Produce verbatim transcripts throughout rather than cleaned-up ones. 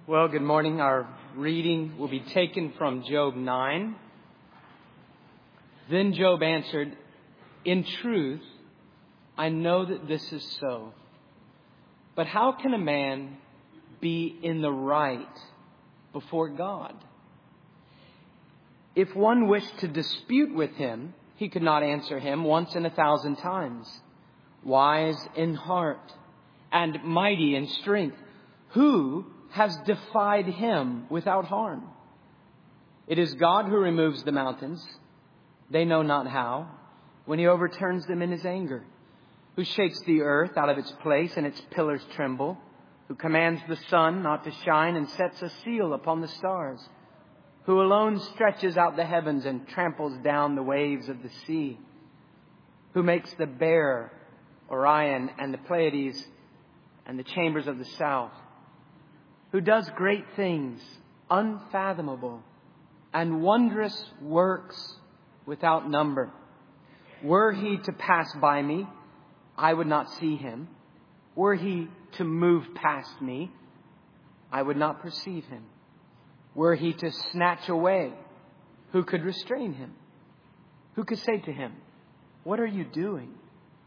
Well, good morning. Our reading will be taken from Job nine. Then Job answered, "In truth, I know that this is so. But how can a man be in the right before God? If one wished to dispute with him, he could not answer him once in a thousand times. Wise in heart and mighty in strength, who has defied him without harm? It is God who removes the mountains. They know not how, when he overturns them in his anger. Who shakes the earth out of its place and its pillars tremble. Who commands the sun not to shine and sets a seal upon the stars. Who alone stretches out the heavens and tramples down the waves of the sea. Who makes the bear, Orion, and the Pleiades, and the chambers of the south. Who does great things, unfathomable, and wondrous works without number. Were he to pass by me, I would not see him. Were he to move past me, I would not perceive him. Were he to snatch away, who could restrain him? Who could say to him, 'What are you doing?'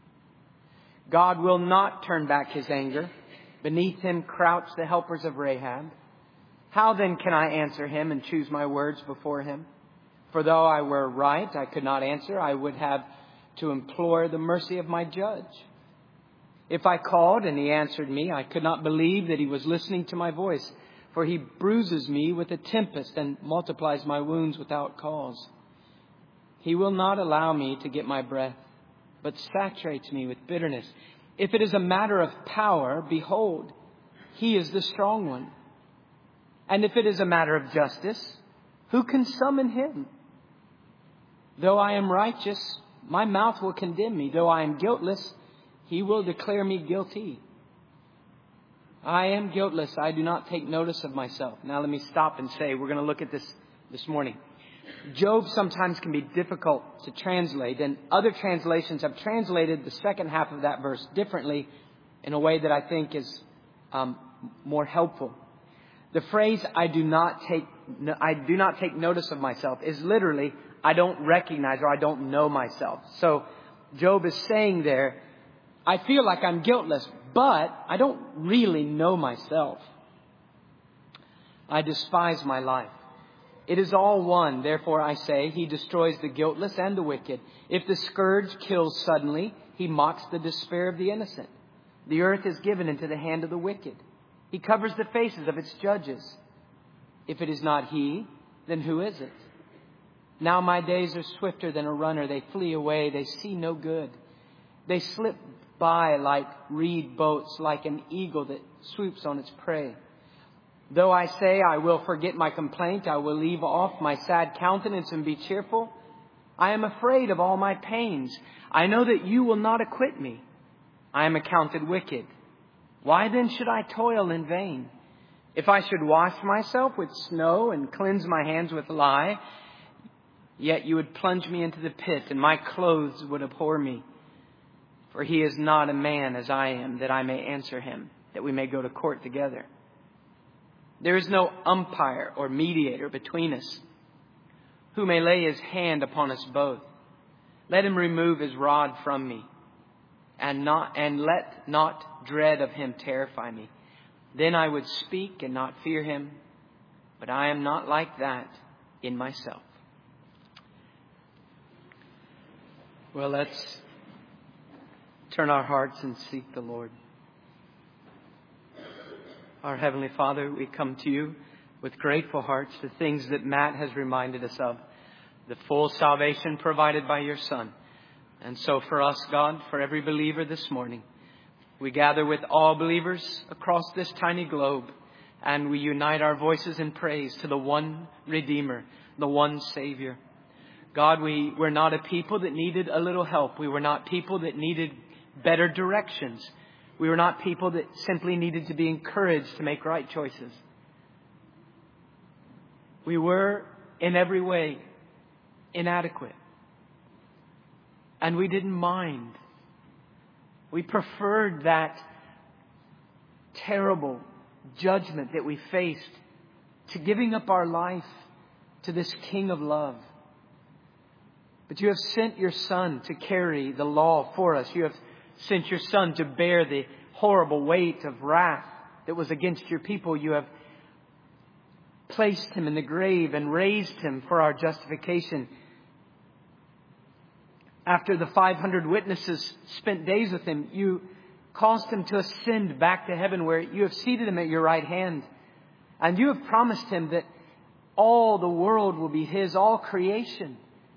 God will not turn back his anger. Beneath him crouch the helpers of Rahab. How then can I answer him and choose my words before him? For though I were right, I could not answer. I would have to implore the mercy of my judge. If I called and he answered me, I could not believe that he was listening to my voice. For he bruises me with a tempest and multiplies my wounds without cause. He will not allow me to get my breath, but saturates me with bitterness. If it is a matter of power, behold, he is the strong one. And if it is a matter of justice, who can summon him? Though I am righteous, my mouth will condemn me. Though I am guiltless, he will declare me guilty. I am guiltless. I do not take notice of myself." Now let me stop and say, we're going to look at this this morning. Job sometimes can be difficult to translate, and other translations have translated the second half of that verse differently in a way that I think is um, more helpful. The phrase, I do not take, I do not take notice of myself, is literally, I don't recognize or I don't know myself. So Job is saying there, I feel like I'm guiltless, but I don't really know myself. I despise my life. It is all one. Therefore, I say, he destroys the guiltless and the wicked. If the scourge kills suddenly, he mocks the despair of the innocent. The earth is given into the hand of the wicked. He covers the faces of its judges. If it is not he, then who is it? Now my days are swifter than a runner. They flee away. They see no good. They slip by like reed boats, like an eagle that swoops on its prey. Though I say I will forget my complaint, I will leave off my sad countenance and be cheerful. I am afraid of all my pains. I know that you will not acquit me. I am accounted wicked. Why then should I toil in vain? If I should wash myself with snow and cleanse my hands with lye, yet you would plunge me into the pit and my clothes would abhor me. For he is not a man as I am, that I may answer him, that we may go to court together. There is no umpire or mediator between us, who may lay his hand upon us both. Let him remove his rod from me, and not and let not dread of him terrify me. Then I would speak and not fear him, but I am not like that in myself. Well, let's turn our hearts and seek the Lord. Our Heavenly Father, we come to you with grateful hearts, the things that Matt has reminded us of, the full salvation provided by your Son. And so for us, God, for every believer this morning, we gather with all believers across this tiny globe, and we unite our voices in praise to the one Redeemer, the one Savior. God, we were not a people that needed a little help. We were not people that needed better directions. We were not people that simply needed to be encouraged to make right choices. We were in every way inadequate. And we didn't mind. We preferred that terrible judgment that we faced, to giving up our life to this King of love. But you have sent your Son to carry the law for us. You have sent your Son to bear the horrible weight of wrath that was against your people. You have placed Him in the grave and raised Him for our justification. After the five hundred witnesses spent days with Him, you caused Him to ascend back to heaven, where you have seated Him at your right hand. And you have promised Him that all the world will be His, all creation.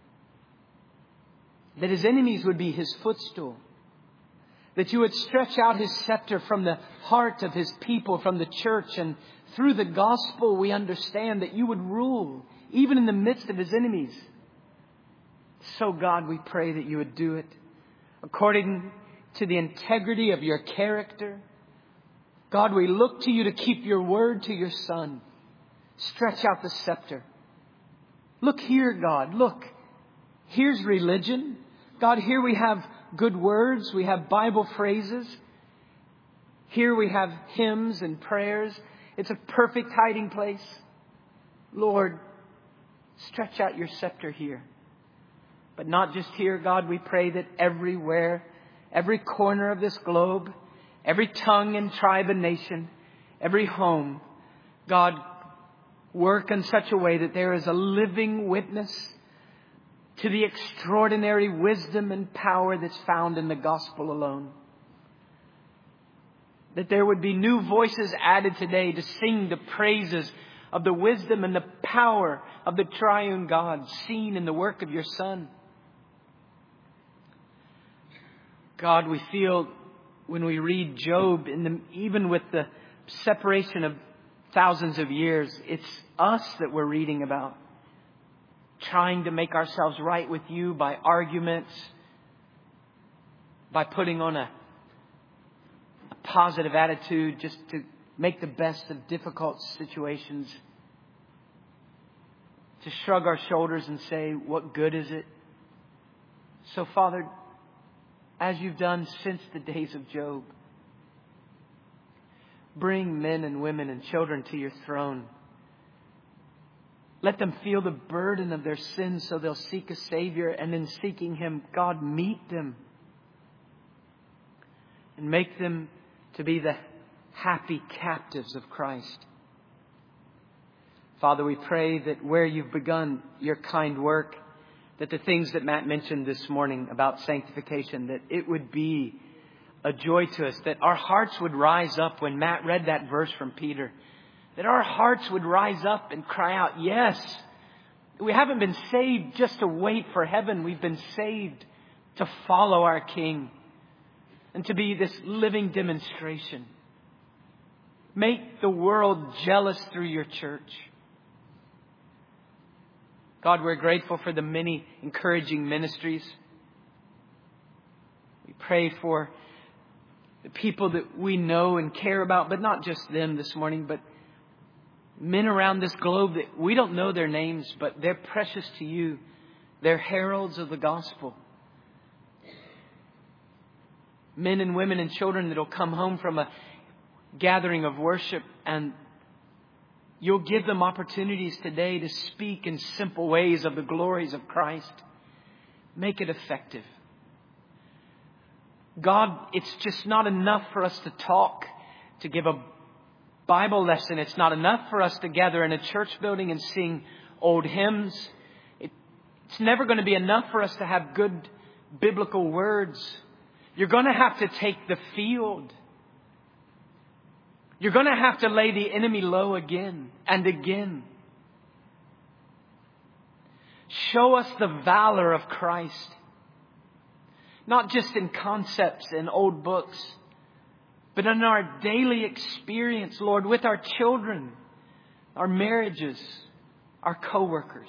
That His enemies would be His footstool. That you would stretch out His scepter from the heart of His people, from the church. And through the gospel we understand that you would rule even in the midst of His enemies. So God, we pray that you would do it according to the integrity of your character. God, we look to you to keep your word to your Son. Stretch out the scepter. Look here, God. Look. Here's religion. God, here we have good words. We have Bible phrases. Here we have hymns and prayers. It's a perfect hiding place. Lord, stretch out your scepter here. But not just here, God. We pray that everywhere, every corner of this globe, every tongue and tribe and nation, every home, God, work in such a way that there is a living witness to the extraordinary wisdom and power that's found in the gospel alone. That there would be new voices added today to sing the praises of the wisdom and the power of the triune God seen in the work of your Son. God, we feel when we read Job, in the, even with the separation of thousands of years, it's us that we're reading about. Trying to make ourselves right with you by arguments, by putting on a, a positive attitude just to make the best of difficult situations. To shrug our shoulders and say, what good is it? So, Father, as you've done since the days of Job, bring men and women and children to your throne. Let them feel the burden of their sins so they'll seek a Savior. And in seeking Him, God, meet them. And make them to be the happy captives of Christ. Father, we pray that where you've begun your kind work, that the things that Matt mentioned this morning about sanctification, that it would be a joy to us, that our hearts would rise up when Matt read that verse from Peter. That our hearts would rise up and cry out, yes, we haven't been saved just to wait for heaven. We've been saved to follow our King and to be this living demonstration. Make the world jealous through your church. God, we're grateful for the many encouraging ministries. We pray for the people that we know and care about, but not just them this morning, but men around this globe that we don't know their names, but they're precious to you. They're heralds of the gospel. Men and women and children that will come home from a gathering of worship, and you'll give them opportunities today to speak in simple ways of the glories of Christ. Make it effective. God, it's just not enough for us to talk, to give a Bible lesson. It's not enough for us to gather in a church building and sing old hymns. It, it's never going to be enough for us to have good biblical words. You're going to have to take the field. You're going to have to lay the enemy low again and again. Show us the valor of Christ. Not just in concepts in old books, but in our daily experience, Lord, with our children, our marriages, our co-workers.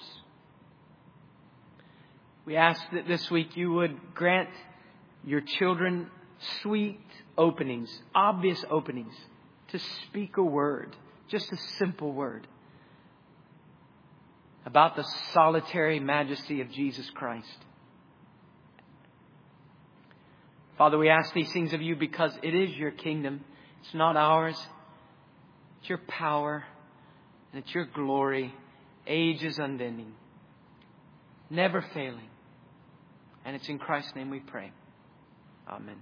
We ask that this week you would grant your children sweet openings, obvious openings, to speak a word, just a simple word, about the solitary majesty of Jesus Christ. Father, we ask these things of you because it is your kingdom. It's not ours. It's your power and it's your glory, ages unending, never failing. And it's in Christ's name we pray. Amen.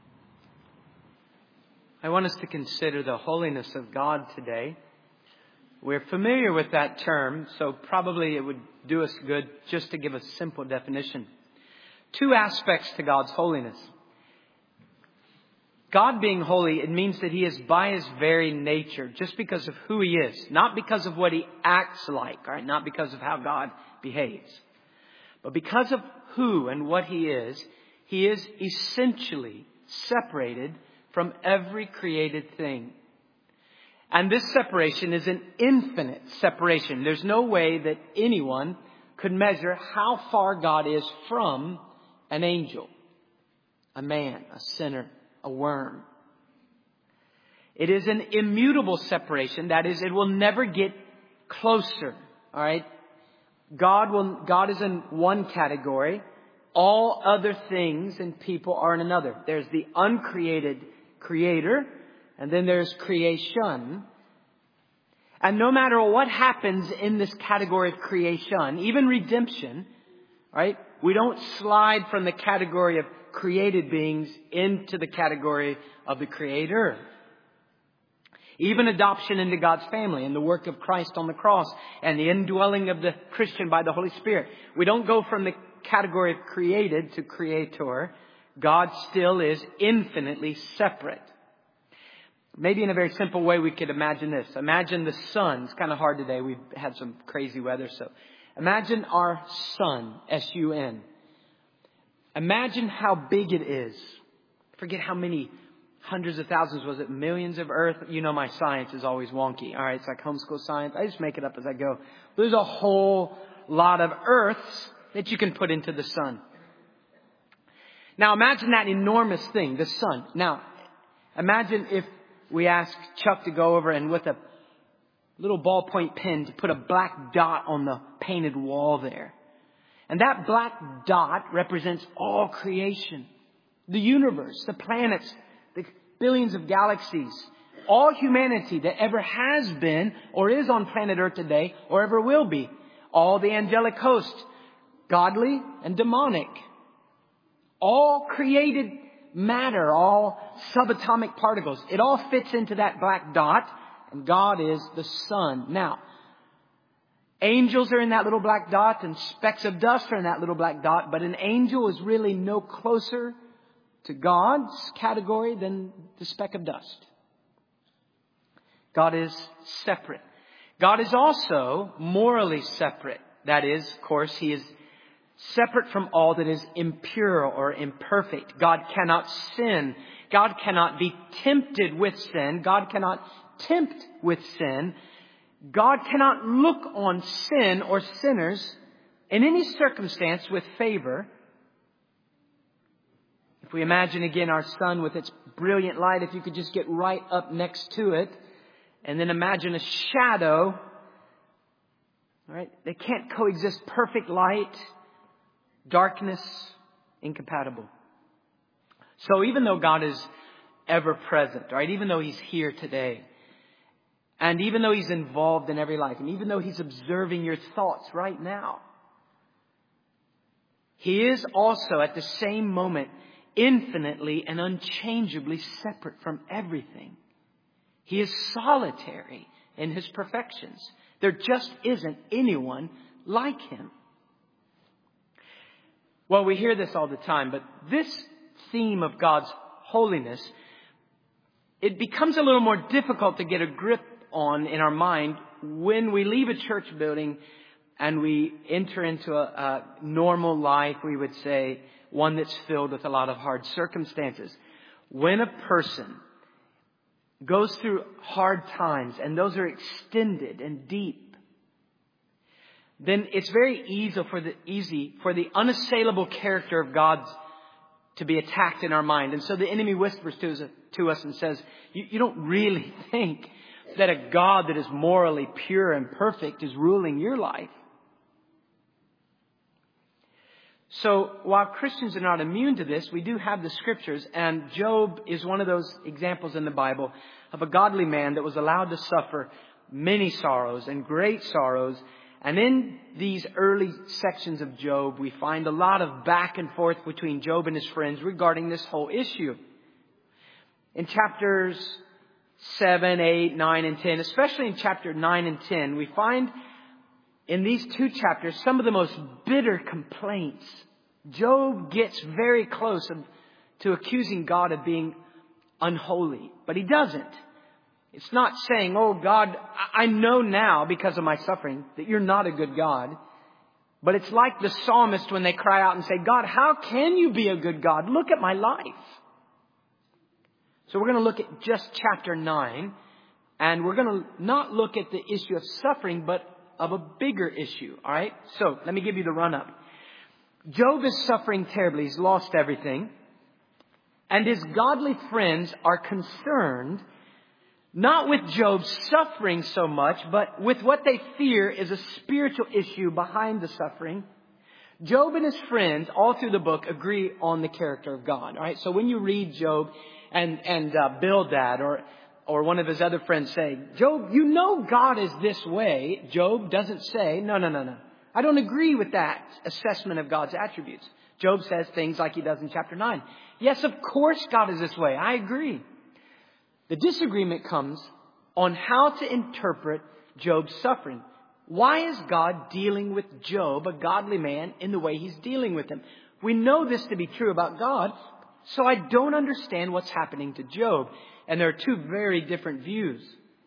I want us to consider the holiness of God today. We're familiar with that term, so probably it would do us good just to give a simple definition. Two aspects to God's holiness. God being holy, it means that He is by His very nature, just because of who He is, not because of what He acts like, all right? Not because of how God behaves, but because of who and what He is. He is essentially separated from every created thing. And this separation is an infinite separation. There's no way that anyone could measure how far God is from an angel, a man, a sinner, a worm. It is an immutable separation. That is, it will never get closer. All right. God will, God is in one category. All other things and people are in another. There's the uncreated creator, and then there's creation. And no matter what happens in this category of creation, even redemption, right? We don't slide from the category of created beings into the category of the Creator. Even adoption into God's family and the work of Christ on the cross and the indwelling of the Christian by the Holy Spirit. We don't go from the category of created to creator. God still is infinitely separate. Maybe in a very simple way we could imagine this. Imagine the sun. It's kind of hard today. We've had some crazy weather. So imagine our sun, S U N. Imagine how big it is. Forget how many hundreds of thousands, was it millions of Earth? You know my science is always wonky. All right, it's like homeschool science. I just make it up as I go. There's a whole lot of Earths that you can put into the sun. Now imagine that enormous thing, the sun. Now imagine if we ask Chuck to go over and with a little ballpoint pen to put a black dot on the painted wall there. And that black dot represents all creation. The universe, the planets, the billions of galaxies, all humanity that ever has been or is on planet Earth today or ever will be. All the angelic host, godly and demonic. All created matter, all subatomic particles. It all fits into that black dot, and God is the sun. Now, angels are in that little black dot, and specks of dust are in that little black dot, but an angel is really no closer to God's category than the speck of dust. God is separate. God is also morally separate. That is, of course, He is separate from all that is impure or imperfect. God cannot sin. God cannot be tempted with sin. God cannot tempt with sin. God cannot look on sin or sinners in any circumstance with favor. If we imagine again our sun with its brilliant light, if you could just get right up next to it, and then imagine a shadow, all right, they can't coexist. Perfect light, darkness, incompatible. So even though God is ever present, right, even though He's here today, and even though He's involved in every life, and even though He's observing your thoughts right now, He is also at the same moment infinitely and unchangeably separate from everything. He is solitary in His perfections. There just isn't anyone like Him. Well, we hear this all the time, but this theme of God's holiness, it becomes a little more difficult to get a grip on in our mind when we leave a church building and we enter into a, a normal life, we would say, one that's filled with a lot of hard circumstances. When a person goes through hard times, and those are extended and deep, then it's very easy for the easy for the unassailable character of God to be attacked in our mind. And so the enemy whispers to us, to us and says, you, you don't really think that a God that is morally pure and perfect is ruling your life. So while Christians are not immune to this, we do have the scriptures, and Job is one of those examples in the Bible of a godly man that was allowed to suffer many sorrows and great sorrows. And in these early sections of Job, we find a lot of back and forth between Job and his friends regarding this whole issue. In chapters seven, eight, nine, and ten, especially in chapter nine and ten, we find in these two chapters some of the most bitter complaints. Job gets very close to accusing God of being unholy, but he doesn't. It's not saying, oh God, I know now because of my suffering that you're not a good God. But it's like the psalmist when they cry out and say, God, how can you be a good God? Look at my life. So we're going to look at just chapter nine, and we're going to not look at the issue of suffering, but of a bigger issue. All right. So let me give you the run up. Job is suffering terribly. He's lost everything. And his godly friends are concerned not with Job's suffering so much, but with what they fear is a spiritual issue behind the suffering. Job and his friends all through the book agree on the character of God. All right. So when you read Job and, and uh, Bildad or, or one of his other friends say, Job, you know God is this way. Job doesn't say, no, no, no, no. I don't agree with that assessment of God's attributes. Job says things like he does in chapter nine. Yes, of course God is this way. I agree. The disagreement comes on how to interpret Job's suffering. Why is God dealing with Job, a godly man, in the way he's dealing with him? We know this to be true about God, so I don't understand what's happening to Job. And there are two very different views.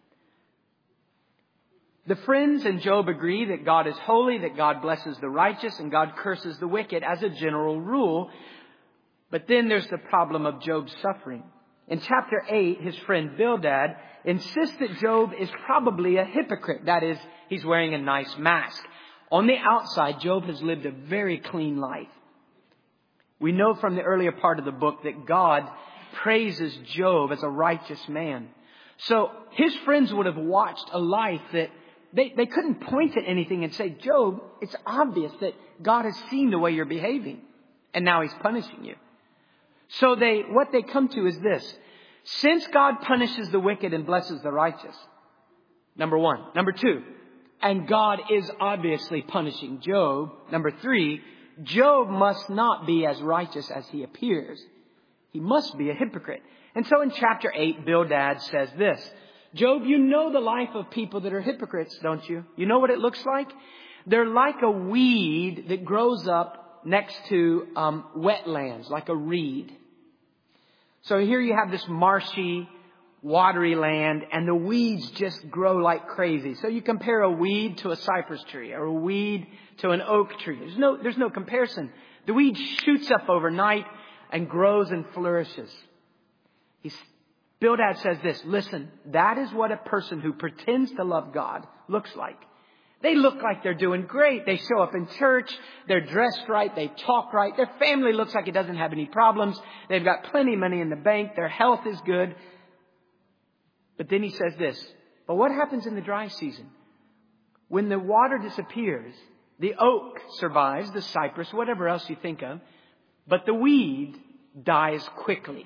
The friends and Job agree that God is holy, that God blesses the righteous, and God curses the wicked as a general rule. But then there's the problem of Job's suffering. In chapter eight, his friend Bildad insists that Job is probably a hypocrite. That is, he's wearing a nice mask. On the outside, Job has lived a very clean life. We know from the earlier part of the book that God praises Job as a righteous man. So his friends would have watched a life that they, they couldn't point at anything and say, Job, it's obvious that God has seen the way you're behaving, and now he's punishing you. So they, what they come to is this. Since God punishes the wicked and blesses the righteous, number one. Number two, and God is obviously punishing Job. Number three, Job must not be as righteous as he appears. He must be a hypocrite. And so in chapter eight, Bildad says this. Job, you know the life of people that are hypocrites, don't you? You know what it looks like? They're like a weed that grows up next to um, wetlands, like a reed. So here you have this marshy, watery land, and the weeds just grow like crazy. So you compare a weed to a cypress tree or a weed to an oak tree. There's no, there's no comparison. The weed shoots up overnight and grows and flourishes. He's, Bildad says this, listen, that is what a person who pretends to love God looks like. They look like they're doing great. They show up in church. They're dressed right. They talk right. Their family looks like it doesn't have any problems. They've got plenty of money in the bank. Their health is good. But then he says this, but what happens in the dry season? When the water disappears, the oak survives, the cypress, whatever else you think of, but the weed dies quickly.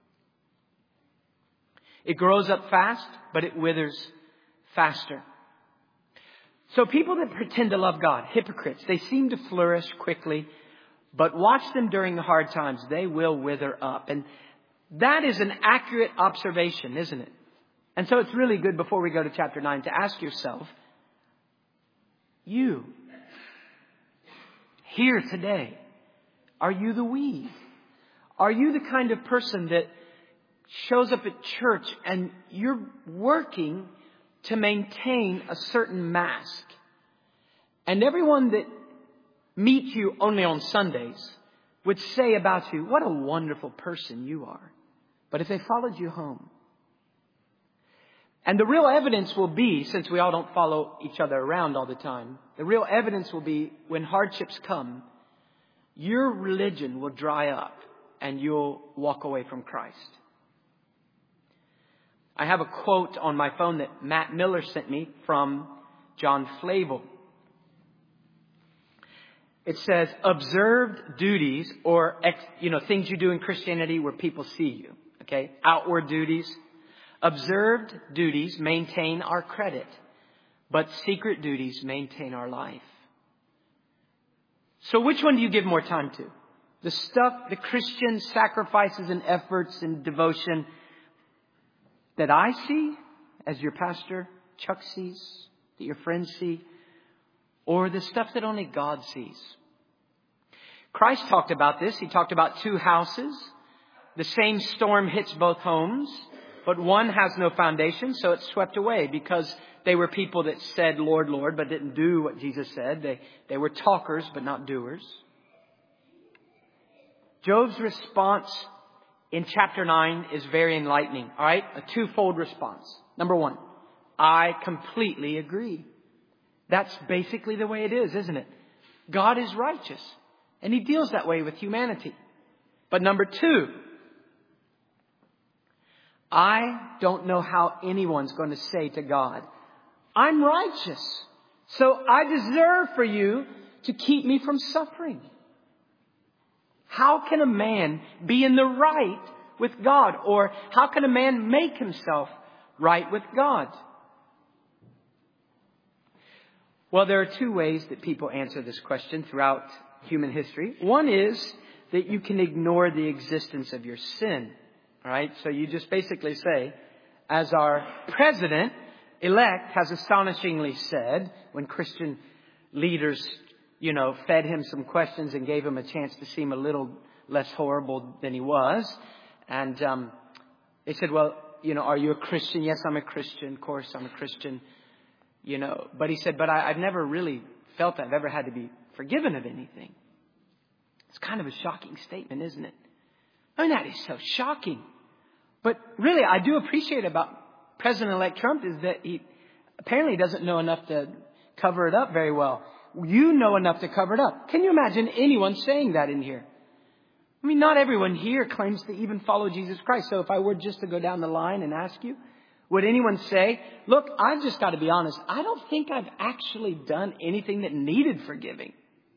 It grows up fast, but it withers faster. So people that pretend to love God, hypocrites, they seem to flourish quickly, but watch them during the hard times. They will wither up. And that is an accurate observation, isn't it? And so it's really good before we go to chapter nine to ask yourself, you, here today, are you the weed? Are you the kind of person that shows up at church and you're working to maintain a certain mask? And everyone that meets you only on Sundays would say about you, what a wonderful person you are. But if they followed you home, and the real evidence will be, since we all don't follow each other around all the time, the real evidence will be when hardships come, your religion will dry up and you'll walk away from Christ. I have a quote on my phone that Matt Miller sent me from John Flavel. It says observed duties, or, you know, things you do in Christianity where people see you. Okay. Outward duties. Observed duties maintain our credit, but secret duties maintain our life. So which one do you give more time to? The stuff, the Christian sacrifices and efforts and devotion that I see as your pastor, Chuck sees, that your friends see, or the stuff that only God sees? Christ talked about this. He talked about two houses. The same storm hits both homes, but one has no foundation, so it's swept away because they were people that said, Lord, Lord, but didn't do what Jesus said. They, they were talkers, but not doers. Job's response in chapter nine is very enlightening. All right. A twofold response. Number one, I completely agree. That's basically the way it is, isn't it? God is righteous and he deals that way with humanity. But number two, I don't know how anyone's going to say to God, I'm righteous, so I deserve for you to keep me from suffering. How can a man be in the right with God? Or how can a man make himself right with God? Well, there are two ways that people answer this question throughout human history. One is that you can ignore the existence of your sin. All right. So you just basically say, as our president-elect has astonishingly said, when Christian leaders, you know, fed him some questions and gave him a chance to seem a little less horrible than he was. And um, they said, well, you know, are you a Christian? Yes, I'm a Christian. Of course, I'm a Christian. You know, but he said, but I, I've never really felt I've ever had to be forgiven of anything. It's kind of a shocking statement, isn't it? I mean, that is so shocking. But really, I do appreciate about President-elect Trump is that he apparently doesn't know enough to cover it up very well. You know enough to cover it up. Can you imagine anyone saying that in here? I mean, not everyone here claims to even follow Jesus Christ. So if I were just to go down the line and ask you, would anyone say, look, I've just got to be honest. I don't think I've actually done anything that needed forgiving.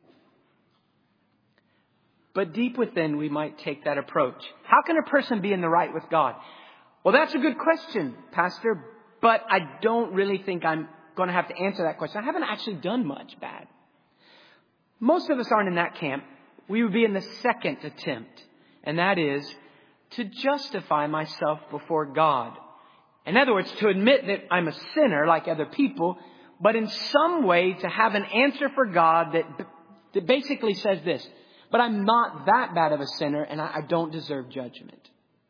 But deep within, we might take that approach. How can a person be in the right with God? Well, that's a good question, Pastor. But I don't really think I'm going to have to answer that question. I haven't actually done much bad. Most of us aren't in that camp. We would be in the second attempt. And that is to justify myself before God. In other words, to admit that I'm a sinner like other people, but in some way to have an answer for God that, that basically says this, but I'm not that bad of a sinner and I, I don't deserve judgment.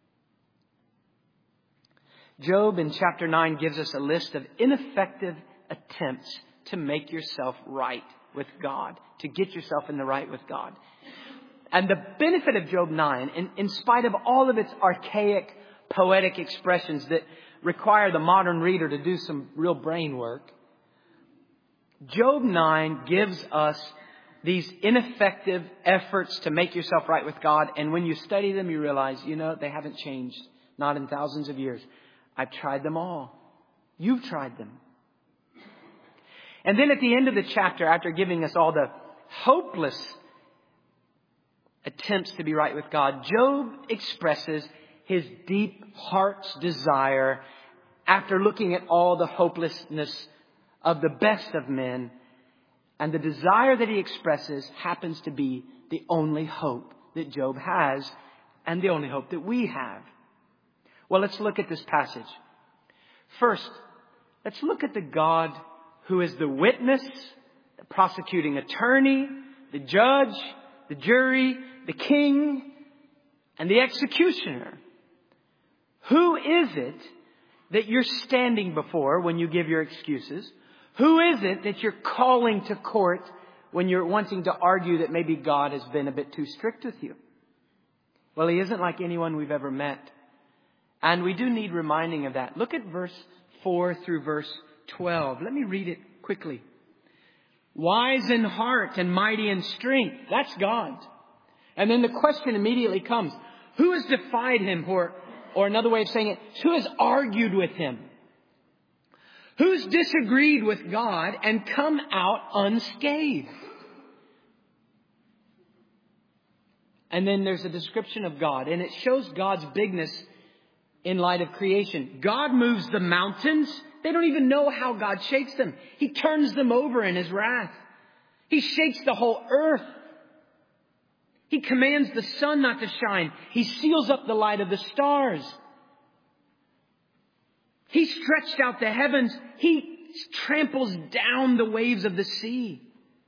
Job in chapter nine gives us a list of ineffective attempts to make yourself right with God, to get yourself in the right with God. And the benefit of Job nine, in, in spite of all of its archaic, poetic expressions that require the modern reader to do some real brain work, Job nine gives us these ineffective efforts to make yourself right with God. And when you study them, you realize, you know, they haven't changed. Not in thousands of years. I've tried them all. You've tried them. And then at the end of the chapter, after giving us all the hopeless attempts to be right with God, Job expresses his deep heart's desire after looking at all the hopelessness of the best of men. And the desire that he expresses happens to be the only hope that Job has and the only hope that we have. Well, let's look at this passage. First, let's look at the God who is the witness, the prosecuting attorney, the judge, the jury, the king, and the executioner. Who is it that you're standing before when you give your excuses? Who is it that you're calling to court when you're wanting to argue that maybe God has been a bit too strict with you? Well, he isn't like anyone we've ever met. And we do need reminding of that. Look at verse four through verse twelve. Let me read it quickly. Wise in heart and mighty in strength. That's God. And then the question immediately comes, who has defied him? Or, or another way of saying it, who has argued with him? Who's disagreed with God and come out unscathed? And then there's a description of God. And it shows God's bigness in light of creation. God moves the mountains. They don't even know how God shakes them. He turns them over in His wrath. He shakes the whole earth. He commands the sun not to shine. He seals up the light of the stars. He stretched out the heavens. He tramples down the waves of the sea.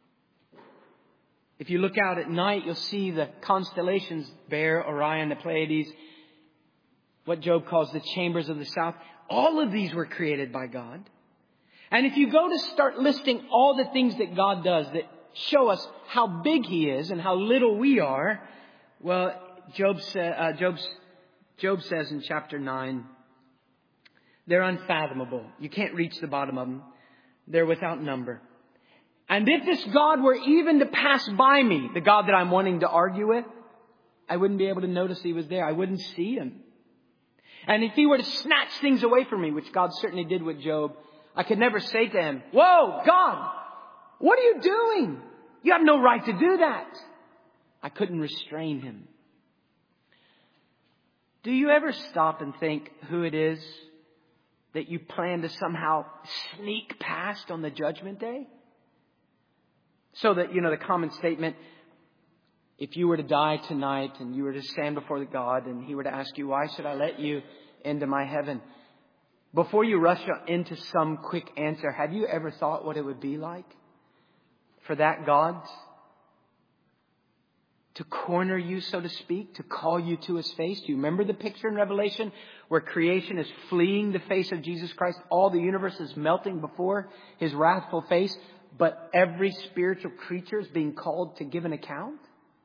If you look out at night, you'll see the constellations, Bear, Orion, the Pleiades, what Job calls the chambers of the south. All of these were created by God. And if you go to start listing all the things that God does that show us how big He is and how little we are, well, Job, sa- uh, Job's, Job says in chapter nine, they're unfathomable. You can't reach the bottom of them. They're without number. And if this God were even to pass by me, the God that I'm wanting to argue with, I wouldn't be able to notice He was there. I wouldn't see Him. And if He were to snatch things away from me, which God certainly did with Job, I could never say to Him, "Whoa, God, what are you doing? You have no right to do that." I couldn't restrain Him. Do you ever stop and think who it is that you plan to somehow sneak past on the judgment day? So that, you know, the common statement, if you were to die tonight and you were to stand before God and He were to ask you, "Why should I let you into my heaven?" Before you rush into some quick answer, have you ever thought what it would be like for that God to corner you, so to speak, to call you to His face? Do you remember the picture in Revelation where creation is fleeing the face of Jesus Christ? All the universe is melting before His wrathful face, but every spiritual creature is being called to give an account?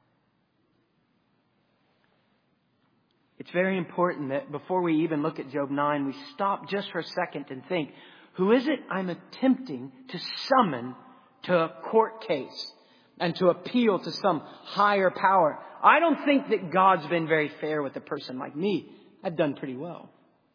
It's very important that before we even look at Job nine, we stop just for a second and think, who is it I'm attempting to summon to a court case and to appeal to some higher power? I don't think that God's been very fair with a person like me. I've done pretty well.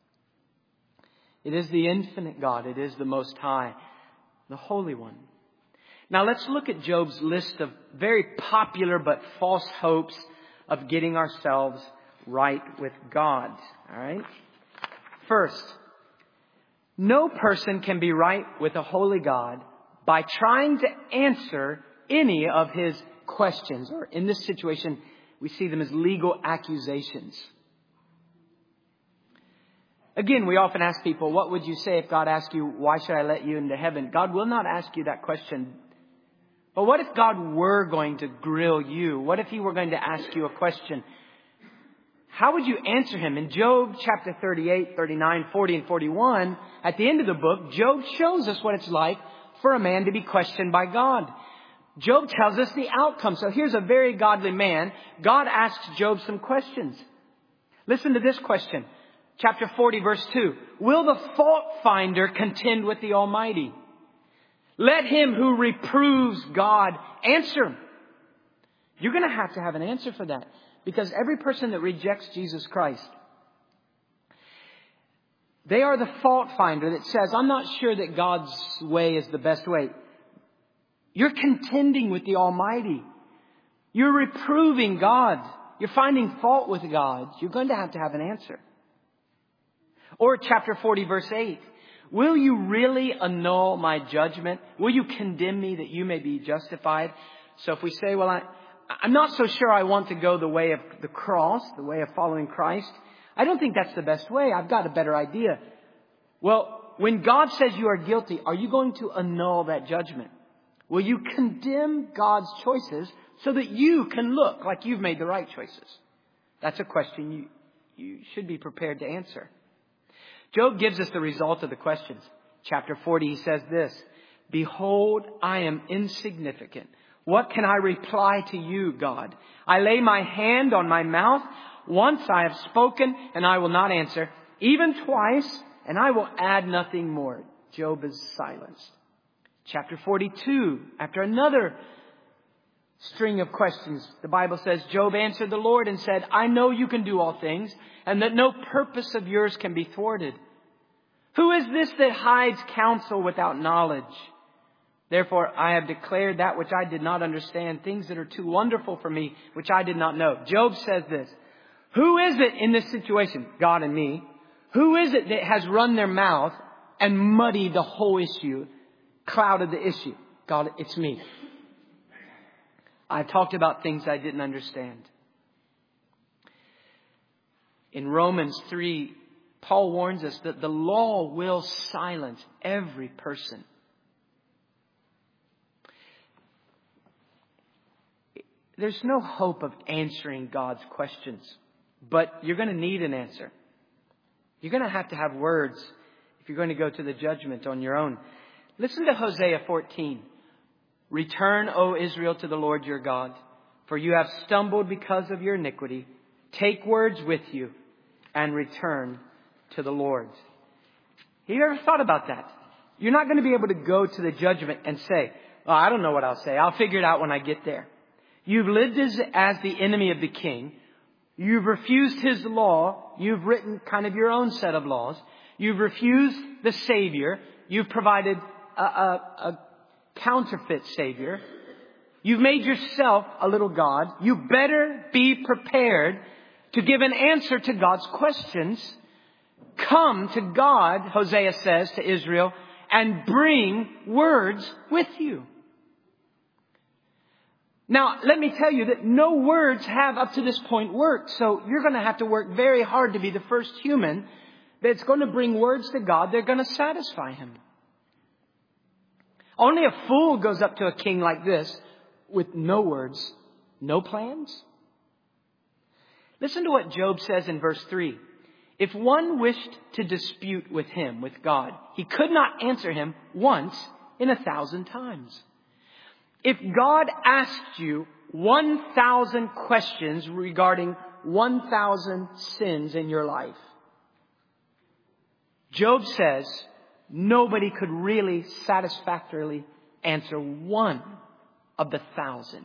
It is the infinite God. It is the Most High, the Holy One. Now let's look at Job's list of very popular but false hopes of getting ourselves right with God. All right. First, no person can be right with a holy God by trying to answer any of His questions. Or in this situation, we see them as legal accusations. Again, we often ask people, what would you say if God asked you, "Why should I let you into heaven?" God will not ask you that question. But what if God were going to grill you? What if He were going to ask you a question? How would you answer Him? In Job chapter thirty-eight, thirty-nine, forty, and forty-one, at the end of the book, Job shows us what it's like for a man to be questioned by God. Job tells us the outcome. So here's a very godly man. God asks Job some questions. Listen to this question. Chapter forty, verse two. Will the fault finder contend with the Almighty? Let him who reproves God answer. You're going to have to have an answer for that. Because every person that rejects Jesus Christ, they are the fault finder that says, "I'm not sure that God's way is the best way." You're contending with the Almighty. You're reproving God. You're finding fault with God. You're going to have to have an answer. Or chapter forty, verse eight. Will you really annul my judgment? Will you condemn me that you may be justified? So if we say, well, I, I'm not so sure I want to go the way of the cross, the way of following Christ. I don't think that's the best way. I've got a better idea. Well, when God says you are guilty, are you going to annul that judgment? Will you condemn God's choices so that you can look like you've made the right choices? That's a question you, you should be prepared to answer. Job gives us the result of the questions. Chapter forty, he says this, "Behold, I am insignificant. What can I reply to you, God? I lay my hand on my mouth. Once I have spoken, and I will not answer. Even twice, and I will add nothing more." Job is silenced. Chapter forty-two, after another string of questions, the Bible says, Job answered the Lord and said, "I know you can do all things, and that no purpose of yours can be thwarted. Who is this that hides counsel without knowledge? Therefore, I have declared that which I did not understand, things that are too wonderful for me, which I did not know. Job says this. Who is it in this situation? God and me. Who is it that has run their mouth and muddied the whole issue, clouded the issue? God, it's me. I've talked about things I didn't understand. In Romans three, Paul warns us that the law will silence every person. There's no hope of answering God's questions, but you're going to need an answer. You're going to have to have words if you're going to go to the judgment on your own. Listen to Hosea fourteen. Return, O Israel, to the Lord your God, for you have stumbled because of your iniquity. Take words with you and return to the Lord. Have you ever thought about that? You're not going to be able to go to the judgment and say, oh, I don't know what I'll say. I'll figure it out when I get there. You've lived as, as the enemy of the king. You've refused his law. You've written kind of your own set of laws. You've refused the Savior. You've provided a, a, a counterfeit Savior. You've made yourself a little God. You better be prepared to give an answer to God's questions. Come to God, Hosea says to Israel, and bring words with you. Now, let me tell you that no words have up to this point worked. So you're going to have to work very hard to be the first human that's going to bring words to God. They're going to satisfy him. Only a fool goes up to a king like this with no words, no plans. Listen to what Job says in verse three. If one wished to dispute with him, with God, he could not answer him once in a thousand times. If God asked you one thousand questions regarding one thousand sins in your life, Job says nobody could really satisfactorily answer one of the thousand.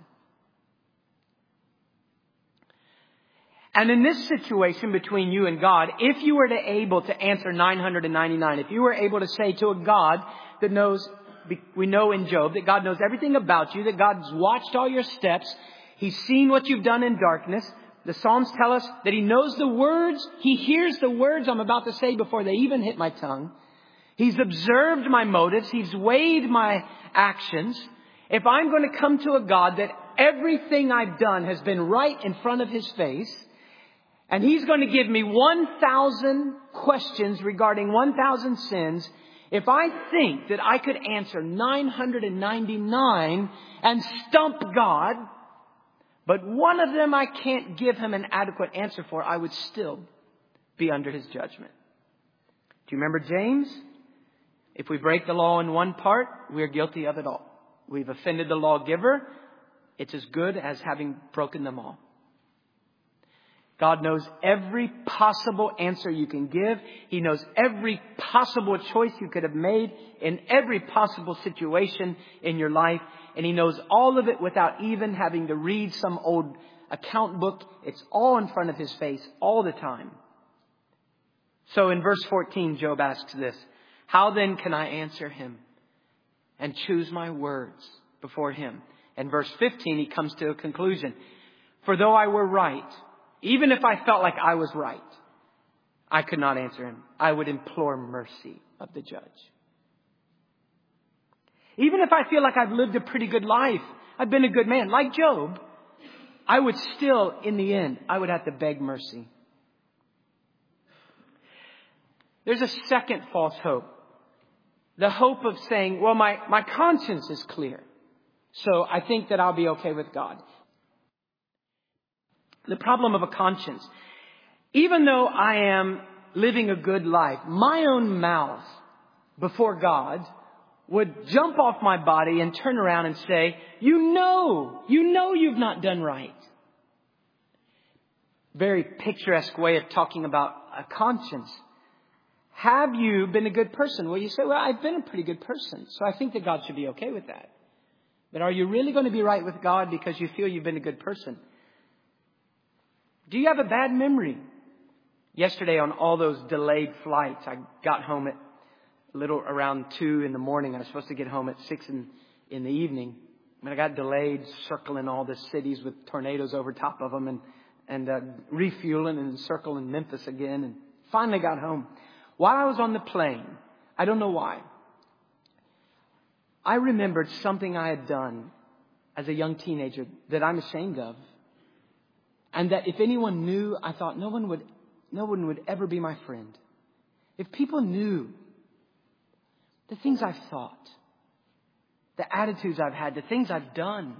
And in this situation between you and God, if you were to able to answer nine hundred ninety-nine, if you were able to say to a God that knows, we know in Job that God knows everything about you, that God's watched all your steps, He's seen what you've done in darkness. The Psalms tell us that He knows the words, He hears the words I'm about to say before they even hit my tongue. He's observed my motives. He's weighed my actions. If I'm going to come to a God that everything I've done has been right in front of His face, and He's going to give me one thousand questions regarding one thousand sins, if I think that I could answer nine hundred ninety-nine and stump God, but one of them I can't give Him an adequate answer for, I would still be under His judgment. Do you remember James? If we break the law in one part, we are guilty of it all. We've offended the lawgiver. It's as good as having broken them all. God knows every possible answer you can give. He knows every possible choice you could have made in every possible situation in your life. And He knows all of it without even having to read some old account book. It's all in front of His face all the time. So in verse fourteen, Job asks this: how then can I answer Him and choose my words before Him? And verse fifteen, he comes to a conclusion. For though I were right, even if I felt like I was right, I could not answer Him. I would implore mercy of the judge. Even if I feel like I've lived a pretty good life, I've been a good man, like Job, I would still, in the end, I would have to beg mercy. There's a second false hope. The hope of saying, well, my, my conscience is clear, so I think that I'll be okay with God. The problem of a conscience. Even though I am living a good life, my own mouth before God would jump off my body and turn around and say, you know, you know you've not done right. Very picturesque way of talking about a conscience. Have you been a good person? Well, you say, well, I've been a pretty good person, so I think that God should be okay with that. But are you really going to be right with God because you feel you've been a good person? Do you have a bad memory? Yesterday on all those delayed flights, I got home at a little around two in the morning. I was supposed to get home at six in, in the evening. And I got delayed circling all the cities with tornadoes over top of them and, and uh, refueling and circling Memphis again. And finally got home. While I was on the plane, I don't know why, I remembered something I had done as a young teenager that I'm ashamed of. And that if anyone knew, I thought no one would, no one would ever be my friend. If people knew the things I've thought, the attitudes I've had, the things I've done.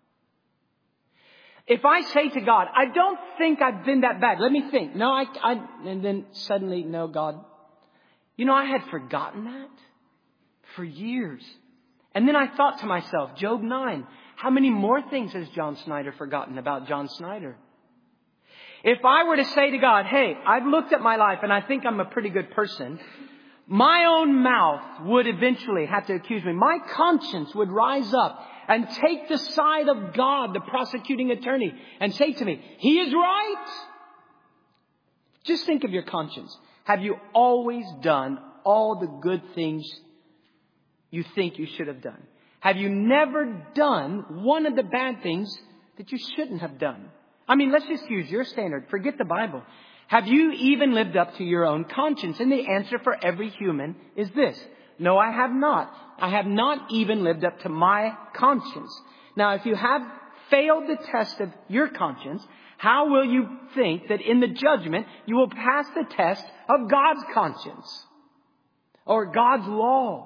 If I say to God, I don't think I've been that bad. Let me think. No, I, I, and then suddenly, no, God. You know, I had forgotten that for years. And then I thought to myself, Job nine, how many more things has John Snyder forgotten about John Snyder? If I were to say to God, hey, I've looked at my life and I think I'm a pretty good person, my own mouth would eventually have to accuse me. My conscience would rise up and take the side of God, the prosecuting attorney, and say to me, he is right. Just think of your conscience. Have you always done all the good things you think you should have done? Have you never done one of the bad things that you shouldn't have done? I mean, let's just use your standard. Forget the Bible. Have you even lived up to your own conscience? And the answer for every human is this. No, I have not. I have not even lived up to my conscience. Now, if you have failed the test of your conscience, how will you think that in the judgment you will pass the test of God's conscience or God's law?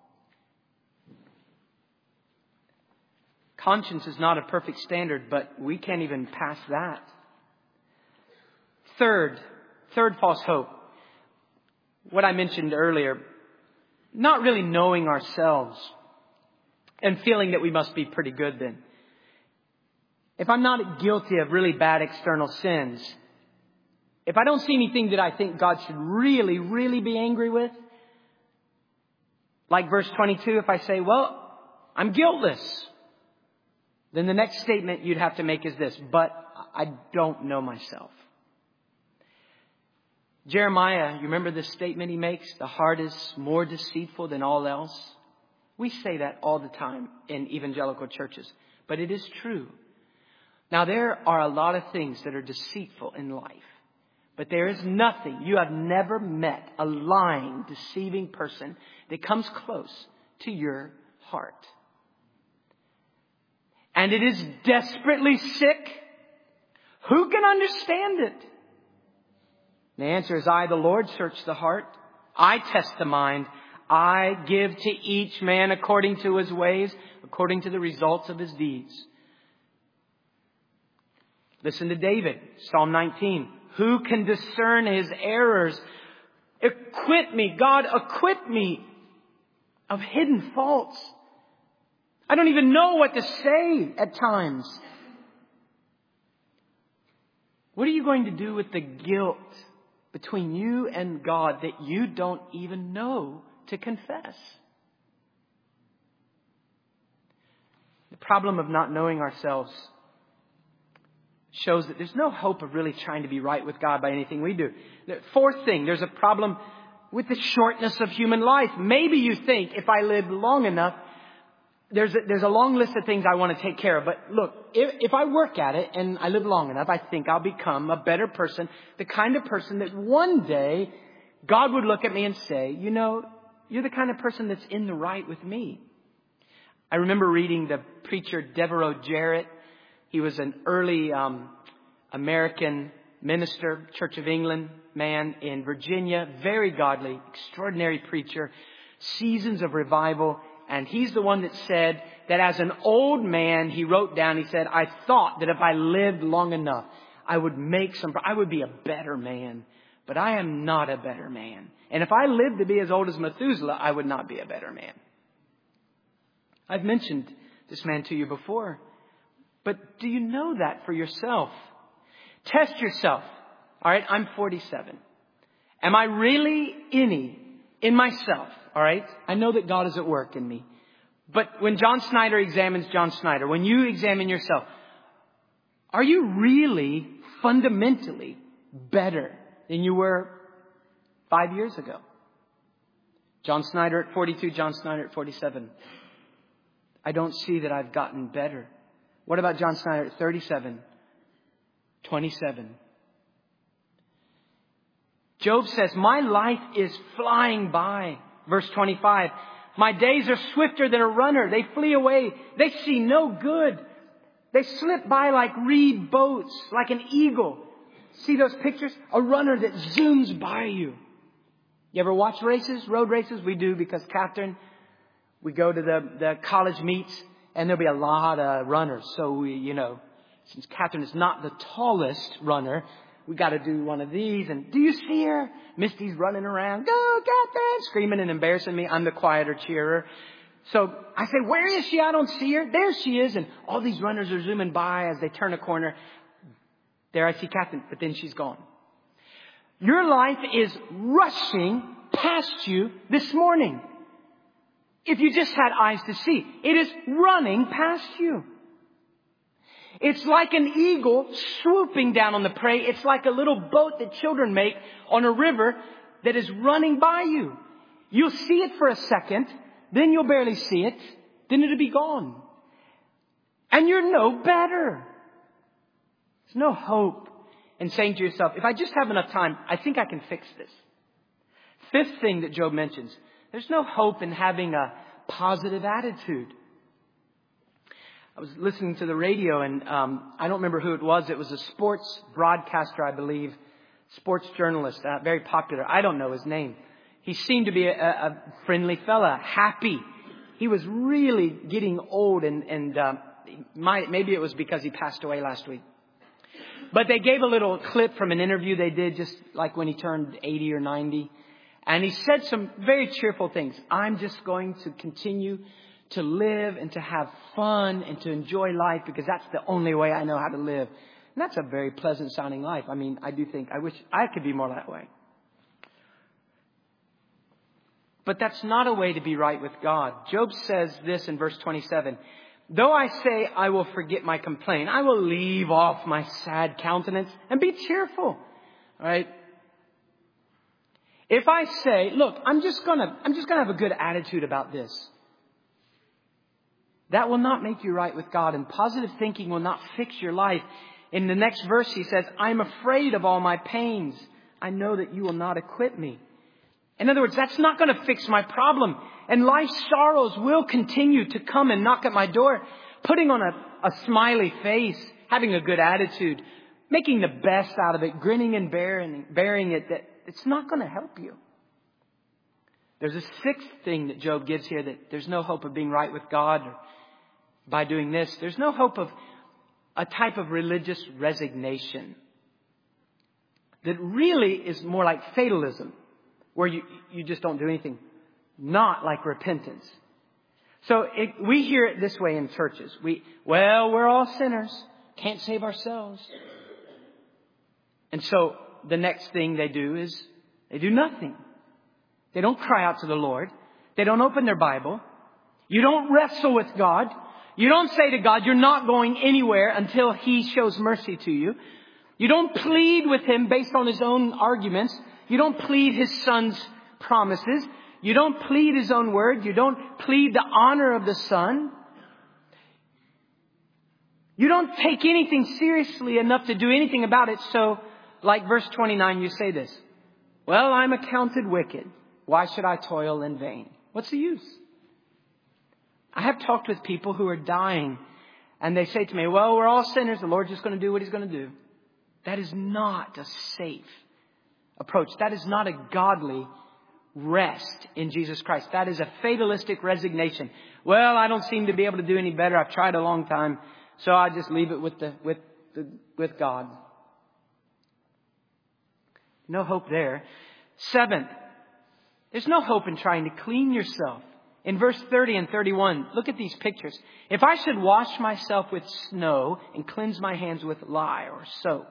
Conscience is not a perfect standard, but we can't even pass that. Third, third false hope. What I mentioned earlier, not really knowing ourselves and feeling that we must be pretty good then. If I'm not guilty of really bad external sins, if I don't see anything that I think God should really, really be angry with, like verse twenty-two, if I say, well, I'm guiltless, then the next statement you'd have to make is this, but I don't know myself. Jeremiah, you remember this statement he makes? The heart is more deceitful than all else. We say that all the time in evangelical churches, but it is true. Now, there are a lot of things that are deceitful in life, but there is nothing. You have never met a lying, deceiving person that comes close to your heart. And it is desperately sick. Who can understand it? The answer is, I, the Lord, search the heart. I test the mind. I give to each man according to his ways, according to the results of his deeds. Listen to David, Psalm nineteen. Who can discern his errors? Acquit me, God, acquit me of hidden faults. I don't even know what to say at times. What are you going to do with the guilt between you and God that you don't even know to confess? The problem of not knowing ourselves shows that there's no hope of really trying to be right with God by anything we do. The fourth thing, there's a problem with the shortness of human life. Maybe you think if I live long enough, There's a, there's a long list of things I want to take care of. But look, if, if I work at it and I live long enough, I think I'll become a better person. The kind of person that one day God would look at me and say, you know, you're the kind of person that's in the right with me. I remember reading the preacher Devereux Jarrett. He was an early um, American minister, Church of England man in Virginia. Very godly, extraordinary preacher. Seasons of revival. And he's the one that said that as an old man, he wrote down, he said, I thought that if I lived long enough, I would make some, I would be a better man. But I am not a better man. And if I lived to be as old as Methuselah, I would not be a better man. I've mentioned this man to you before. But do you know that for yourself? Test yourself. All right, I'm forty-seven. Am I really any in myself? All right. I know that God is at work in me. But when John Snyder examines John Snyder, when you examine yourself, are you really fundamentally better than you were five years ago? John Snyder at forty-two, John Snyder at forty-seven. I don't see that I've gotten better. What about John Snyder, thirty-seven, twenty-seven? Job says, my life is flying by. Verse twenty-five, my days are swifter than a runner. They flee away. They see no good. They slip by like reed boats, like an eagle. See those pictures? A runner that zooms by you. You ever watch races, road races? We do because Catherine, we go to the, the college meets and there'll be a lot of runners. So we, you know, since Catherine is not the tallest runner, we got to do one of these. And do you see her? Misty's running around. Go, Catherine! Screaming and embarrassing me. I'm the quieter cheerer. So I say, where is she? I don't see her. There she is. And all these runners are zooming by as they turn a corner. There I see Catherine, but then she's gone. Your life is rushing past you this morning. If you just had eyes to see, it is running past you. It's like an eagle swooping down on the prey. It's like a little boat that children make on a river that is running by you. You'll see it for a second, then you'll barely see it, then it'll be gone. And you're no better. There's no hope in saying to yourself, if I just have enough time, I think I can fix this. Fifth thing that Job mentions, there's no hope in having a positive attitude. I was listening to the radio and um, I don't remember who it was. It was a sports broadcaster, I believe, sports journalist, uh, very popular. I don't know his name. He seemed to be a, a friendly fella, happy. He was really getting old and, and uh, might, maybe it was because he passed away last week. But they gave a little clip from an interview they did just like when he turned eighty or ninety. And he said some very cheerful things. I'm just going to continue to live and to have fun and to enjoy life because that's the only way I know how to live. And that's a very pleasant sounding life. I mean, I do think, I wish I could be more that way. But that's not a way to be right with God. Job says this in verse twenty-seven. Though I say I will forget my complaint, I will leave off my sad countenance and be cheerful. All right. If I say, look, I'm just gonna, I'm just gonna have a good attitude about this. That will not make you right with God, and positive thinking will not fix your life. In the next verse, he says, I'm afraid of all my pains. I know that you will not acquit me. In other words, that's not going to fix my problem. And life's sorrows will continue to come and knock at my door. Putting on a, a smiley face, having a good attitude, making the best out of it, grinning and bearing, bearing it, that it's not going to help you. There's a sixth thing that Job gives here, that there's no hope of being right with God or by doing this. There's no hope of a type of religious resignation that really is more like fatalism, where you, you just don't do anything. Not like repentance. So it, we hear it this way in churches. We, well, we're all sinners. Can't save ourselves. And so the next thing they do is they do nothing. They don't cry out to the Lord. They don't open their Bible. You don't wrestle with God. You don't say to God, you're not going anywhere until He shows mercy to you. You don't plead with Him based on His own arguments. You don't plead His Son's promises. You don't plead His own word. You don't plead the honor of the Son. You don't take anything seriously enough to do anything about it. So, like verse twenty-nine, you say this. Well, I'm accounted wicked. Why should I toil in vain? What's the use? I have talked with people who are dying and they say to me, well, we're all sinners. The Lord's just going to do what He's going to do. That is not a safe approach. That is not a godly rest in Jesus Christ. That is a fatalistic resignation. Well, I don't seem to be able to do any better. I've tried a long time, so I just leave it with the with the, with God. No hope there. Seventh, there's no hope in trying to clean yourself. In verse thirty and thirty-one, look at these pictures. If I should wash myself with snow and cleanse my hands with lye or soap,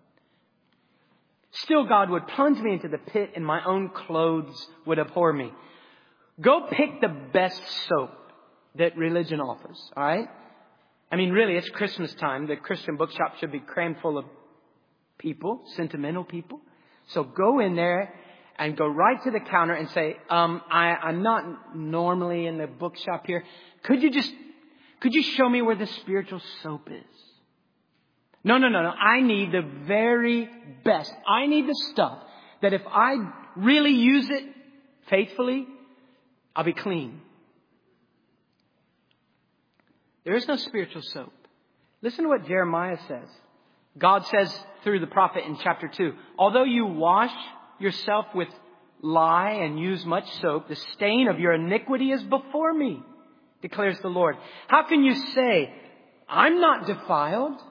still God would plunge me into the pit and my own clothes would abhor me. Go pick the best soap that religion offers, all right? I mean, really, it's Christmas time. The Christian bookshop should be crammed full of people, sentimental people. So go in there and go right to the counter and say, um, I, I'm not normally in the bookshop here. Could you just Could you show me where the spiritual soap is? No, no, no, no. I need the very best. I need the stuff that if I really use it faithfully, I'll be clean. There is no spiritual soap. Listen to what Jeremiah says. God says through the prophet in chapter two, although you wash yourself with lye and use much soap, the stain of your iniquity is before me, declares the Lord. How can you say, I'm not defiled?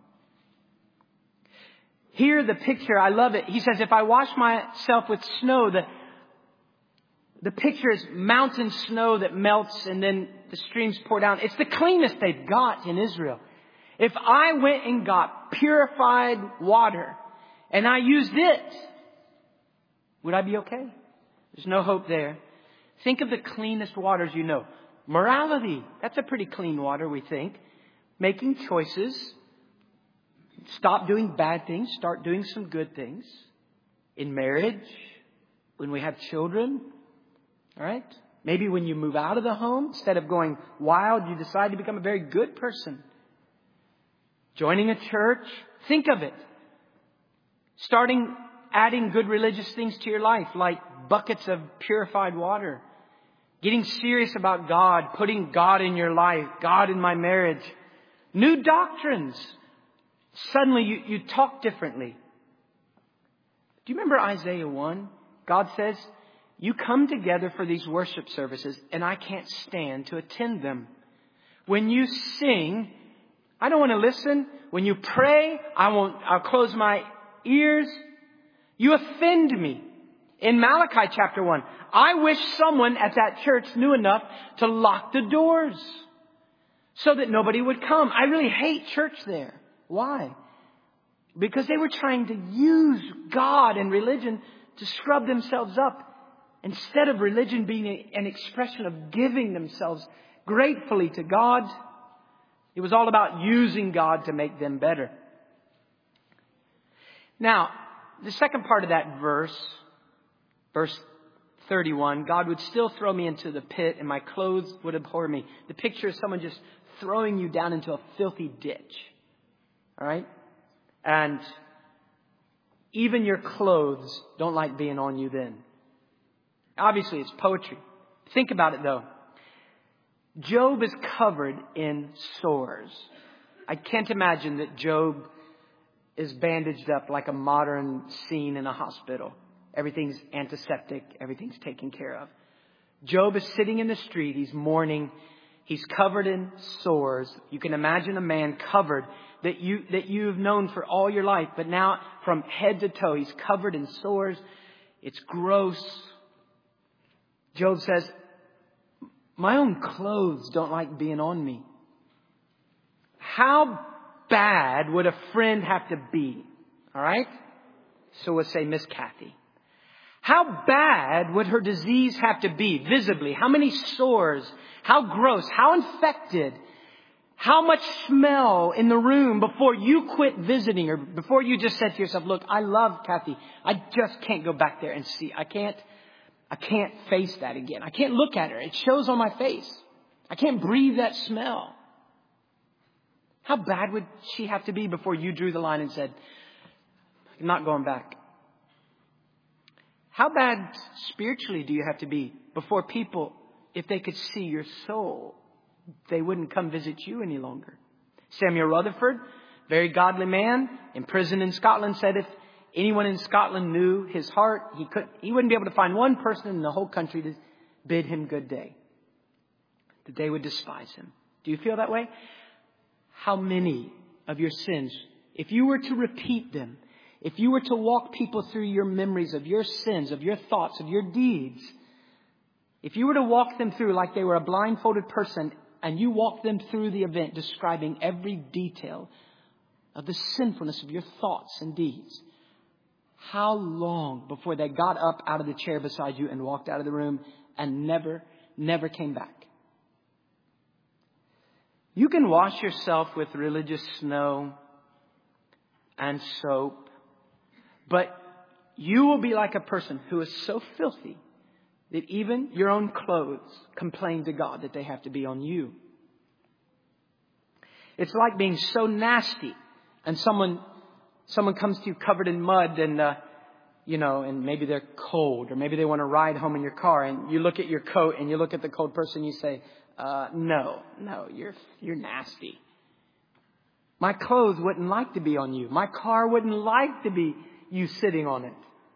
Here the picture, I love it. He says, if I wash myself with snow, the, the picture is mountain snow that melts and then the streams pour down. It's the cleanest they've got in Israel. If I went and got purified water and I used it, would I be okay? There's no hope there. Think of the cleanest waters you know. Morality. That's a pretty clean water, we think. Making choices. Stop doing bad things. Start doing some good things. In marriage. When we have children. All right? Maybe when you move out of the home, instead of going wild, you decide to become a very good person. Joining a church. Think of it. Starting adding good religious things to your life, like buckets of purified water. Getting serious about God. Putting God in your life. God in my marriage. New doctrines. Suddenly you, you talk differently. Do you remember Isaiah one? God says, you come together for these worship services and I can't stand to attend them. When you sing, I don't want to listen. When you pray, I won't, I'll close my ears. You offend me. In Malachi chapter one, I wish someone at that church knew enough to lock the doors so that nobody would come. I really hate church there. Why? Because they were trying to use God and religion to scrub themselves up instead of religion being a, an expression of giving themselves gratefully to God. It was all about using God to make them better. Now, the second part of that verse, verse thirty-one, God would still throw me into the pit and my clothes would abhor me. The picture is someone just throwing you down into a filthy ditch. All right? And even your clothes don't like being on you then. Obviously, it's poetry. Think about it, though. Job is covered in sores. I can't imagine that Job is bandaged up like a modern scene in a hospital. Everything's antiseptic. Everything's taken care of. Job is sitting in the street. He's mourning. He's covered in sores. You can imagine a man covered that you, that you've known for all your life. But now from head to toe, he's covered in sores. It's gross. Job says, my own clothes don't like being on me. How bad would a friend have to be? All right. So we'll say Miss Kathy. How bad would her disease have to be visibly? How many sores? How gross? How infected? How much smell in the room before you quit visiting her? Before you just said to yourself, look, I love Kathy. I just can't go back there and see. I can't, I can't face that again. I can't look at her. It shows on my face. I can't breathe that smell. How bad would she have to be before you drew the line and said, I'm not going back? How bad spiritually do you have to be before people, if they could see your soul, they wouldn't come visit you any longer? Samuel Rutherford, very godly man, imprisoned in Scotland, said if anyone in Scotland knew his heart, he could, he wouldn't be able to find one person in the whole country to bid him good day. That they would despise him. Do you feel that way? How many of your sins, if you were to repeat them, if you were to walk people through your memories of your sins, of your thoughts, of your deeds, if you were to walk them through like they were a blindfolded person and you walk them through the event describing every detail of the sinfulness of your thoughts and deeds, how long before they got up out of the chair beside you and walked out of the room and never, never came back? You can wash yourself with religious snow and soap, but you will be like a person who is so filthy that even your own clothes complain to God that they have to be on you. It's like being so nasty and someone, someone comes to you covered in mud and, uh, you know, and maybe they're cold or maybe they want to ride home in your car and you look at your coat and you look at the cold person and you say, uh, no, no, you're, you're nasty. My clothes wouldn't like to be on you. My car wouldn't like to be you sitting on it.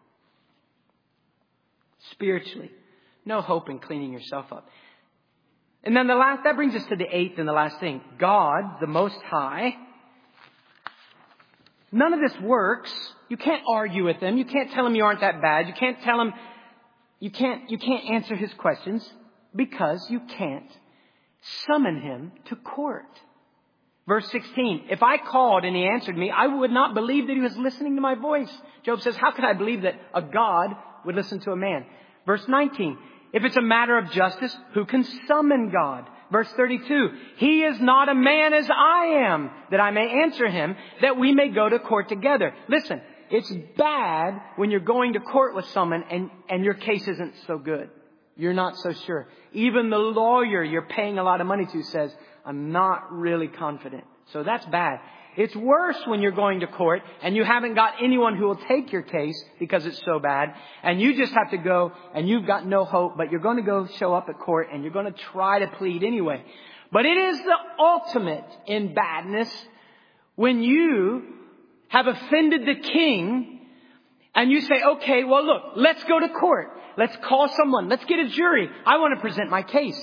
Spiritually, no hope in cleaning yourself up. And then the last, that brings us to the eighth and the last thing. God, the Most High. None of this works. You can't argue with him. You can't tell him you aren't that bad. You can't tell him, you can't, you can't answer his questions because you can't summon him to court. Verse sixteen, if I called and he answered me, I would not believe that he was listening to my voice. Job says, how could I believe that a God would listen to a man? Verse nineteen, if it's a matter of justice, who can summon God? Verse thirty-two, he is not a man as I am, that I may answer him, that we may go to court together. Listen, it's bad when you're going to court with someone and, and your case isn't so good. You're not so sure. Even the lawyer you're paying a lot of money to says, I'm not really confident. So that's bad. It's worse when you're going to court and you haven't got anyone who will take your case because it's so bad. And you just have to go and you've got no hope, but you're going to go show up at court and you're going to try to plead anyway. But it is the ultimate in badness when you have offended the king and you say, okay, well, look, let's go to court. Let's call someone. Let's get a jury. I want to present my case.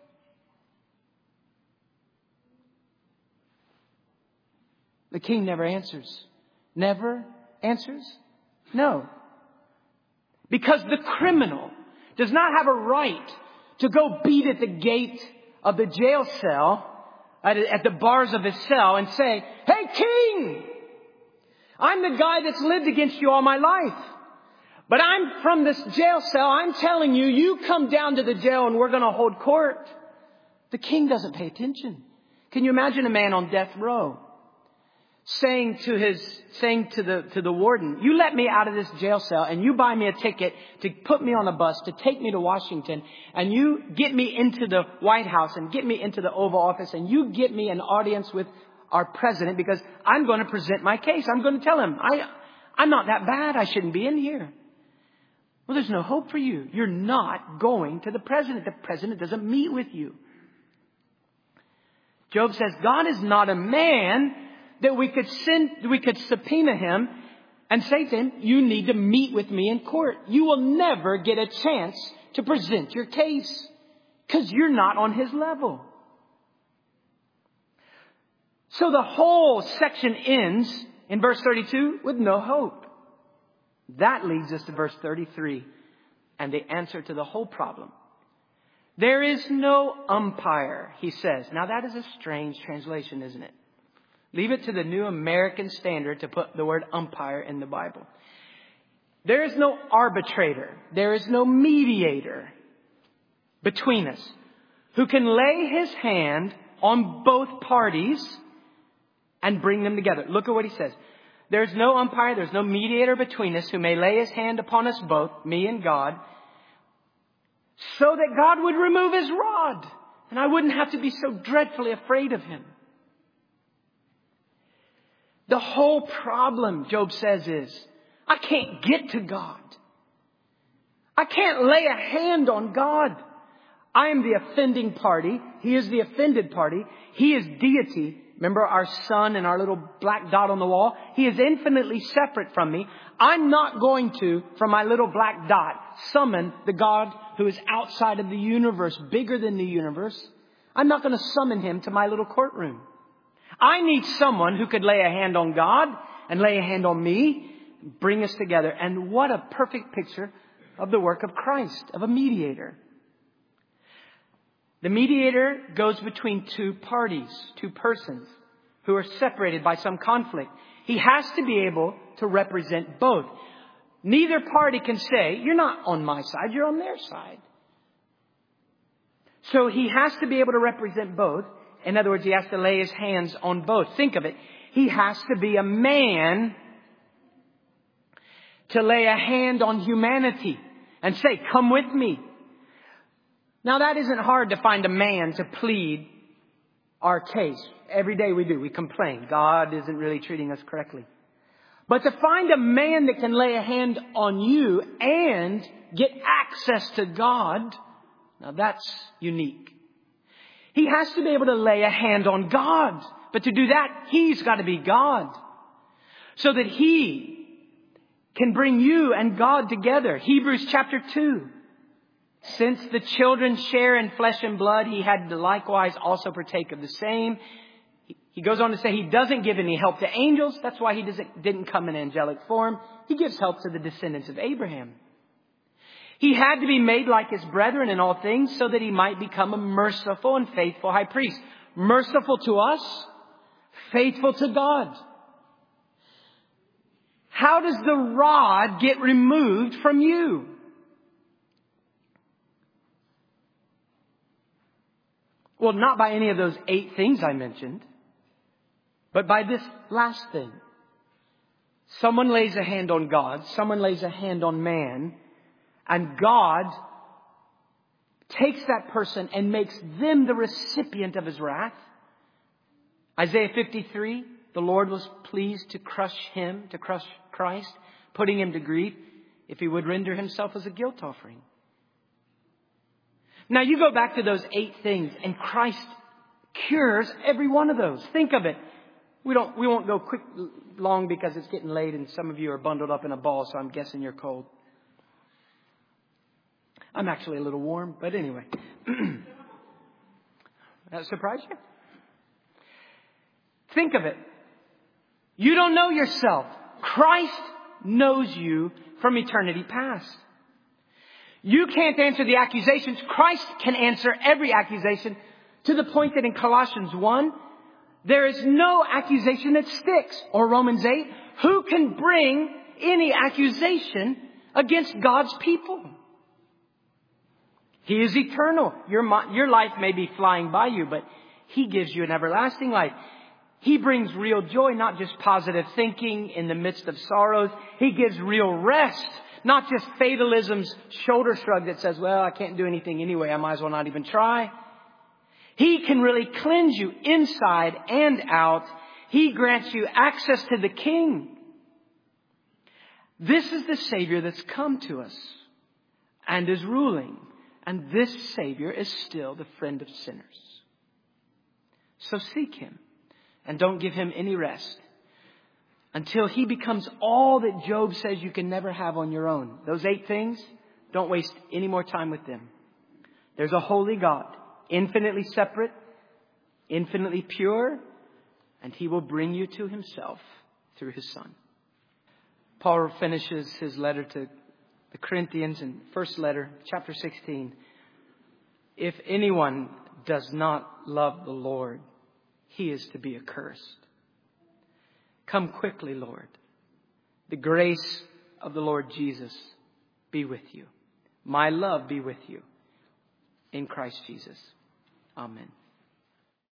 The king never answers. Never answers? No. Because the criminal does not have a right to go beat at the gate of the jail cell, at, at the bars of his cell and say, hey, king, I'm the guy that's lived against you all my life. But I'm from this jail cell. I'm telling you, you come down to the jail and we're going to hold court. The king doesn't pay attention. Can you imagine a man on death row saying to his, saying to the, to the warden, you let me out of this jail cell and you buy me a ticket to put me on a bus to take me to Washington and you get me into the White House and get me into the Oval Office and you get me an audience with our president because I'm going to present my case. I'm going to tell him I, I'm not that bad. I shouldn't be in here. Well, there's no hope for you. You're not going to the president. The president doesn't meet with you. Job says, God is not a man that we could send, we could subpoena him and say to him, you need to meet with me in court. You will never get a chance to present your case because you're not on his level. So the whole section ends in verse thirty-two with no hope. That leads us to verse thirty-three and the answer to the whole problem. There is no umpire, he says. Now that is a strange translation, isn't it? Leave it to the New American Standard to put the word umpire in the Bible. There is no arbitrator. There is no mediator between us who can lay his hand on both parties and bring them together. Look at what he says. There's no umpire, there's no mediator between us who may lay his hand upon us both, me and God, so that God would remove his rod and I wouldn't have to be so dreadfully afraid of him. The whole problem, Job says, is I can't get to God. I can't lay a hand on God. I am the offending party. He is the offended party. He is deity. Remember our sun and our little black dot on the wall? He is infinitely separate from me. I'm not going to, from my little black dot, summon the God who is outside of the universe, bigger than the universe. I'm not going to summon him to my little courtroom. I need someone who could lay a hand on God and lay a hand on me, bring us together. And what a perfect picture of the work of Christ, of a mediator. The mediator goes between two parties, two persons who are separated by some conflict. He has to be able to represent both. Neither party can say, you're not on my side, you're on their side. So he has to be able to represent both. In other words, he has to lay his hands on both. Think of it. He has to be a man to lay a hand on humanity and say, come with me. Now, that isn't hard to find a man to plead our case. Every day we do. We complain. God isn't really treating us correctly. But to find a man that can lay a hand on you and get access to God, now that's unique. He has to be able to lay a hand on God. But to do that, He's got to be God. So that He can bring you and God together. Hebrews chapter two. Since the children share in flesh and blood, He had to likewise also partake of the same. He goes on to say He doesn't give any help to angels. That's why He doesn't, didn't come in angelic form. He gives help to the descendants of Abraham. He had to be made like His brethren in all things so that He might become a merciful and faithful high priest. Merciful to us, faithful to God. How does the rod get removed from you? Well, not by any of those eight things I mentioned, but by this last thing. Someone lays a hand on God, someone lays a hand on man, and God takes that person and makes them the recipient of His wrath. Isaiah fifty-three, the Lord was pleased to crush Him, to crush Christ, putting Him to grief, if He would render Himself as a guilt offering. Now you go back to those eight things and Christ cures every one of those. Think of it. We don't, we won't go quick, long because it's getting late and some of you are bundled up in a ball, so I'm guessing you're cold. I'm actually a little warm, but anyway. That surprise you? Think of it. You don't know yourself. Christ knows you from eternity past. You can't answer the accusations. Christ can answer every accusation, to the point that in Colossians one, there is no accusation that sticks. Or Romans eight, who can bring any accusation against God's people? He is eternal. Your, your life may be flying by you, but He gives you an everlasting life. He brings real joy, not just positive thinking in the midst of sorrows. He gives real rest, not just fatalism's shoulder shrug that says, well, I can't do anything anyway. I might as well not even try. He can really cleanse you inside and out. He grants you access to the King. This is the Savior that's come to us and is ruling. And this Savior is still the friend of sinners. So seek Him and don't give Him any rest until He becomes all that Job says you can never have on your own. Those eight things, don't waste any more time with them. There's a holy God, infinitely separate, infinitely pure, and He will bring you to Himself through His Son. Paul finishes his letter to the Corinthians in first letter, chapter sixteen. If anyone does not love the Lord, he is to be accursed. Come quickly, Lord. The grace of the Lord Jesus be with you. My love be with you. In Christ Jesus. Amen.